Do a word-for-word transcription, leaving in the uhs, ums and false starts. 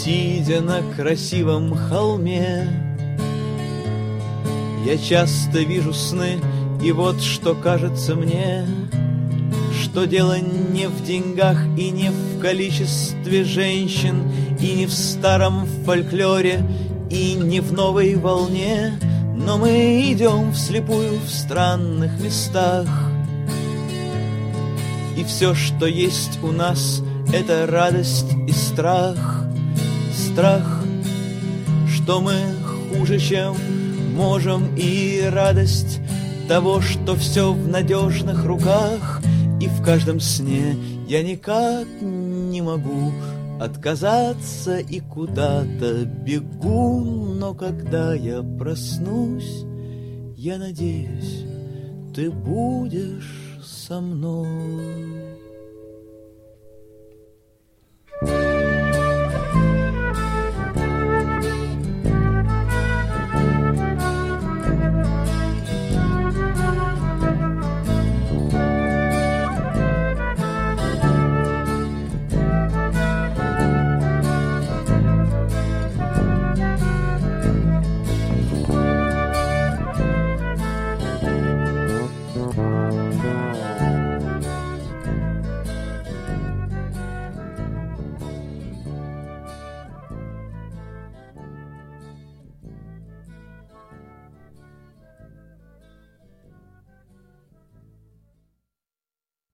Сидя на красивом холме, я часто вижу сны, и вот что кажется мне, что дело не в деньгах и не в количестве женщин, и не в старом фольклоре, и не в новой волне, но мы идем вслепую в странных местах. И все, что есть у нас, это радость и страх. Страх, что мы хуже, чем можем, и радость того, что все в надежных руках. И в каждом сне я никак не могу отказаться и куда-то бегу. Но когда я проснусь, я надеюсь, ты будешь со мной.